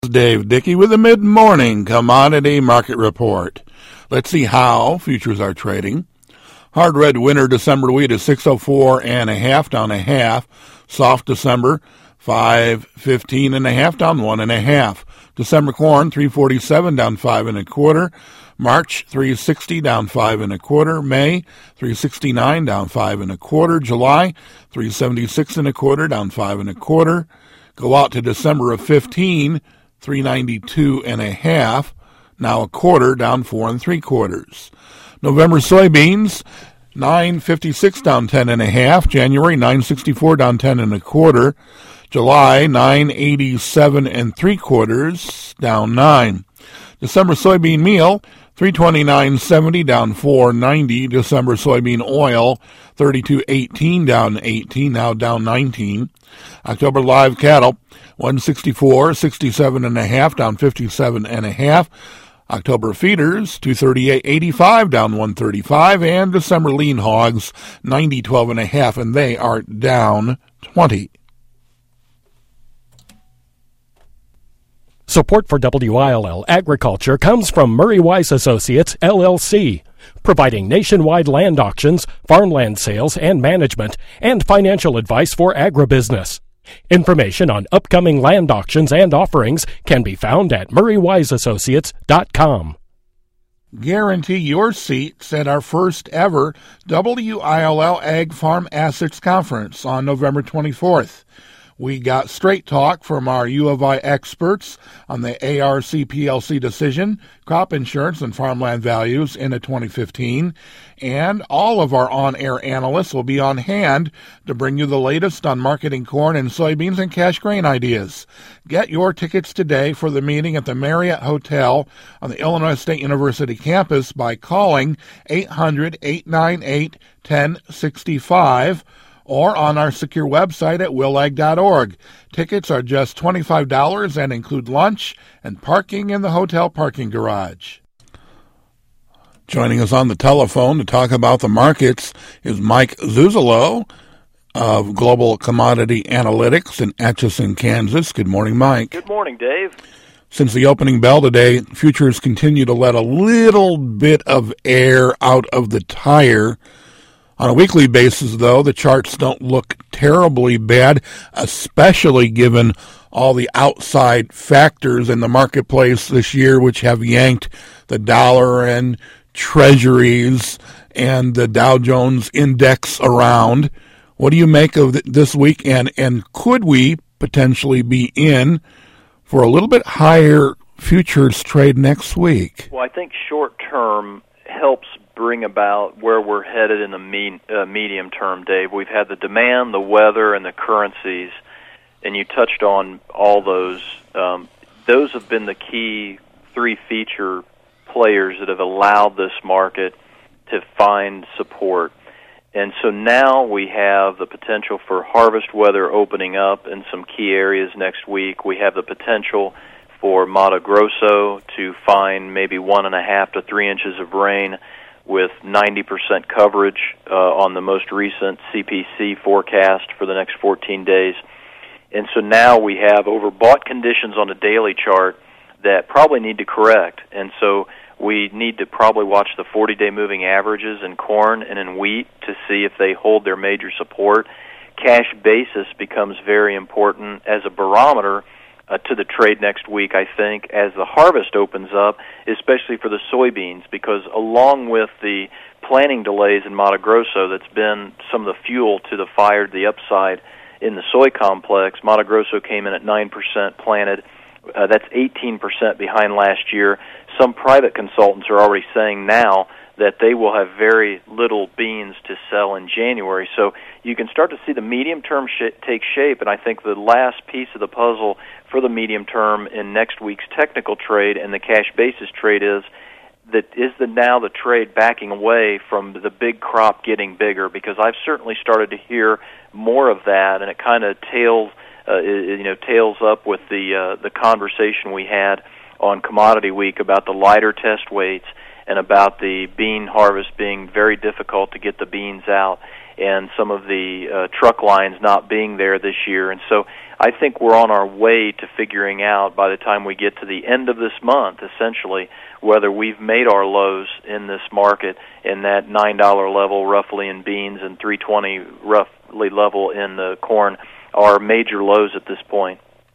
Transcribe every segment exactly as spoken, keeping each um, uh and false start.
Dave Dickey with a mid-morning commodity market report. Let's see how futures are trading. Hard red winter December wheat is six oh four and a half, down a half. Soft December five fifteen and a half, down one and a half. December corn three forty-seven, down five and a quarter. March three sixty, down five and a quarter. May three sixty-nine, down five and a quarter. July three seventy-six and a quarter, down five and a quarter. Go out to December of fifteen. three ninety-two and a half, now a quarter, down four and three quarters. November soybeans, nine fifty-six, down ten and a half. January, nine sixty-four, down ten and a quarter. July, nine eighty-seven and three quarters, down nine. December soybean meal, three twenty-nine seventy, down four ninety. December soybean oil, thirty-two eighteen, down eighteen, now down nineteen. October live cattle, one sixty-four sixty-seven and a half, down fifty-seven and a half. October feeders, two thirty-eight eighty-five, down one thirty-five, and December lean hogs, ninety twelve and a half, and they are down twenty. Support for W I L L Agriculture comes from Murray Wise Associates, L L C, providing nationwide land auctions, farmland sales and management, and financial advice for agribusiness. Information on upcoming land auctions and offerings can be found at murray wise associates dot com. Guarantee your seats at our first ever W I L L Ag Farm Assets Conference on November twenty-fourth. We got straight talk from our U of I experts on the A R C P L C decision, crop insurance, and farmland values in twenty fifteen. And all of our on-air analysts will be on hand to bring you the latest on marketing corn and soybeans and cash grain ideas. Get your tickets today for the meeting at the Marriott Hotel on the Illinois State University campus by calling eight hundred, eight nine eight, one oh six five. Or on our secure website at willag dot org. Tickets are just twenty-five dollars and include lunch and parking in the hotel parking garage. Joining us on the telephone to talk about the markets is Mike Zuzolo of Global Commodity Analytics in Atchison, Kansas. Good morning, Mike. Good morning, Dave. Since the opening bell today, futures continue to let a little bit of air out of the tire. On a weekly basis, though, the charts don't look terribly bad, especially given all the outside factors in the marketplace this year, which have yanked the dollar and treasuries and the Dow Jones index around. What do you make of this week, and, and could we potentially be in for a little bit higher futures trade next week? Well, I think short-term helps bring about where we're headed in the me- uh, medium term, Dave. We've had the demand, the weather, and the currencies, and you touched on all those. Um, those have been the key three feature players that have allowed this market to find support. And so now we have the potential for harvest weather opening up in some key areas next week. We have the potential for Mato Grosso to find maybe one and a half to three inches of rain, with ninety percent coverage uh, on the most recent C P C forecast for the next fourteen days. And so now we have overbought conditions on the daily chart that probably need to correct. And so we need to probably watch the forty-day moving averages in corn and in wheat to see if they hold their major support. Cash basis becomes very important as a barometer Uh, to the trade next week, I think, as the harvest opens up, especially for the soybeans, because along with the planting delays in Mato Grosso that's been some of the fuel to the fire to the upside in the soy complex, Mato Grosso came in at nine percent planted. Uh, that's eighteen percent behind last year. Some private consultants are already saying now that they will have very little beans to sell in January. So you can start to see the medium term sh- take shape, and I think the last piece of the puzzle for the medium term in next week's technical trade and the cash basis trade is that is the now the trade backing away from the big crop getting bigger, because I've certainly started to hear more of that, and it kind of tails uh, you know tails up with the uh, the conversation we had on Commodity Week about the lighter test weights and about the bean harvest being very difficult to get the beans out. and some of the uh, truck lines not being there this year. And so I think we're on our way to figuring out by the time we get to the end of this month, essentially, whether we've made our lows in this market in that nine dollar level roughly in beans and three twenty roughly level in the corn are major lows at this point.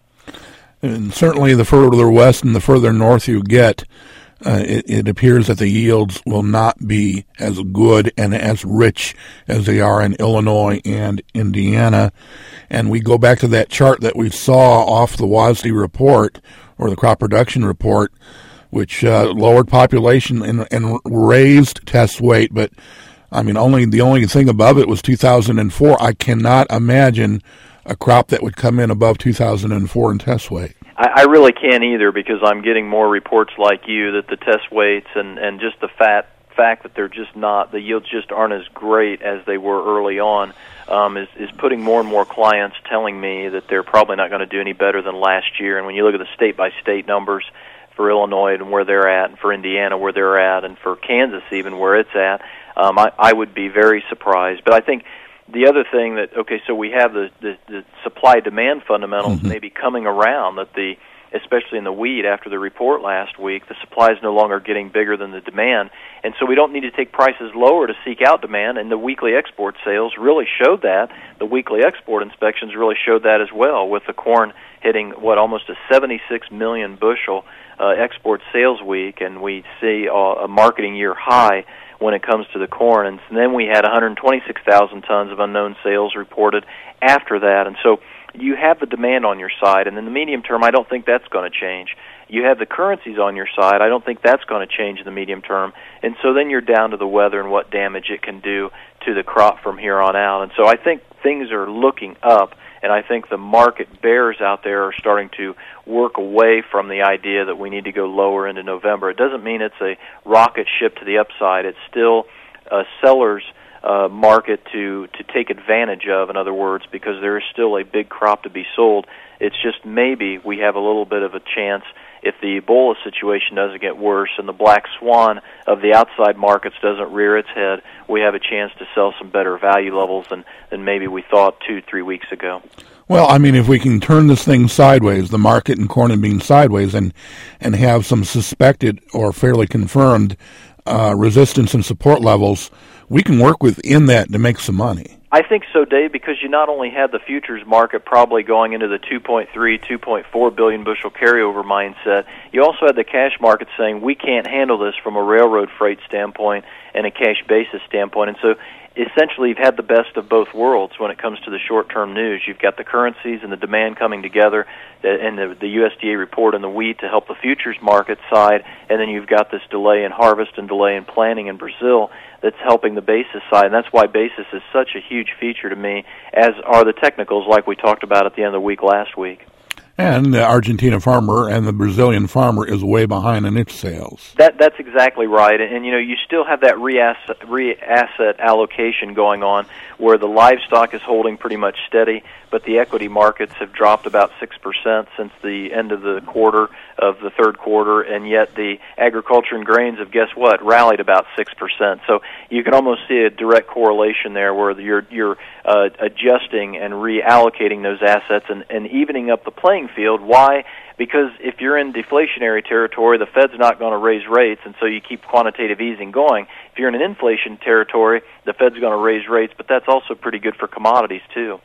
And certainly the further west and the further north you get, uh, it, it appears that the yields will not be as good and as rich as they are in Illinois and Indiana. And we go back to that chart that we saw off the W A S D E report, or the crop production report, which uh, lowered population and, and raised test weight. But, I mean, only the only thing above it was two thousand four. I cannot imagine a crop that would come in above two thousand four in test weight. I, I really can't either, because I'm getting more reports like you that the test weights and, and just the fat fact that they're just not, the yields just aren't as great as they were early on, um, is, is putting more and more clients telling me that they're probably not going to do any better than last year. And when you look at the state-by-state numbers for Illinois and where they're at, and for Indiana where they're at, and for Kansas even where it's at, um, I, I would be very surprised. But I think the other thing that, okay, so we have the, the, the supply-demand fundamentals mm-hmm. maybe coming around, that the, especially in the wheat after the report last week, the supply is no longer getting bigger than the demand, and so we don't need to take prices lower to seek out demand, and the weekly export sales really showed that. The weekly export inspections really showed that as well, with the corn hitting, what, almost a seventy-six million bushel uh, export sales week, and we see uh, a marketing year high when it comes to the corn. And then we had one hundred twenty-six thousand tons of unknown sales reported after that. And so you have the demand on your side, and in the medium term, I don't think that's going to change. You have the currencies on your side. I don't think that's going to change in the medium term. And so then you're down to the weather and what damage it can do to the crop from here on out. And so I think things are looking up, and I think the market bears out there are starting to work away from the idea that we need to go lower into November. It doesn't mean it's a rocket ship to the upside. It's still a seller's uh, market to, to take advantage of, in other words, because there is still a big crop to be sold. It's just maybe we have a little bit of a chance, if the Ebola situation doesn't get worse and the black swan of the outside markets doesn't rear its head, we have a chance to sell some better value levels than, than maybe we thought two, three weeks ago. Well, I mean, if we can turn this thing sideways, the market in corn and beans sideways, and, and have some suspected or fairly confirmed uh, resistance and support levels, we can work within that to make some money. I think so, Dave, because you not only had the futures market probably going into the two point three, two point four billion bushel carryover mindset, you also had the cash market saying we can't handle this from a railroad freight standpoint and a cash basis standpoint. And so essentially you've had the best of both worlds when it comes to the short-term news. You've got the currencies and the demand coming together, and the, the U S D A report on the wheat to help the futures market side, and then you've got this delay in harvest and delay in planting in Brazil that's helping the basis side, and that's why basis is such a huge feature to me, as are the technicals like we talked about at the end of the week last week. And the Argentina farmer and the Brazilian farmer is way behind in its sales. That that's exactly right. And, and you know, you still have that re-asset, re-asset allocation going on, where the livestock is holding pretty much steady, but the equity markets have dropped about six percent since the end of the quarter of the third quarter, and yet the agriculture and grains have, guess what, rallied about six percent. So you can almost see a direct correlation there, where you're you're uh, adjusting and reallocating those assets and, and evening up the playing field. Why? Because if you're in deflationary territory, the Fed's not going to raise rates, and so you keep quantitative easing going. If you're in an inflation territory, the Fed's going to raise rates, but that's also pretty good for commodities too.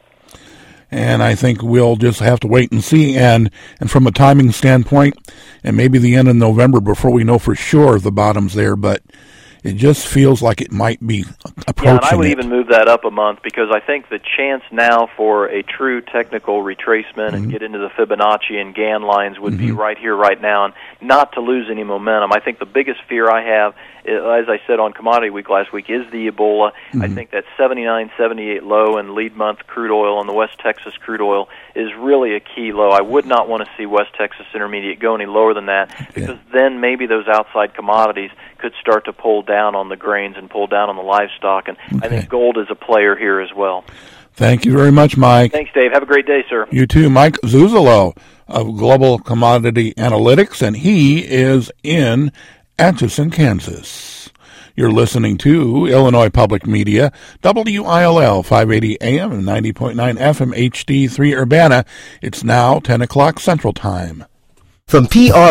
And I think we'll just have to wait and see. And, and from a timing standpoint, and maybe the end of November before we know for sure the bottom's there, but it just feels like it might be approaching. Yeah, and I would it. even move that up a month, because I think the chance now for a true technical retracement mm-hmm. and get into the Fibonacci and Gann lines would mm-hmm. be right here, right now, and not to lose any momentum. I think the biggest fear I have, as I said on Commodity Week last week, is the Ebola. Mm-hmm. I think that seventy-nine seventy-eight low in lead month crude oil and the West Texas crude oil is really a key low. I would not want to see West Texas Intermediate go any lower than that, because yeah. then maybe those outside commodities could start to pull down on the grains and pull down on the livestock. And okay. I think gold is a player here as well. Thank you very much, Mike. Thanks, Dave. Have a great day, sir. You too. Mike Zuzolo of Global Commodity Analytics, and he is in Atchison, Kansas. You're listening to Illinois Public Media, W I L L five eighty A M and ninety point nine F M H D three Urbana. It's now ten o'clock Central Time. From P R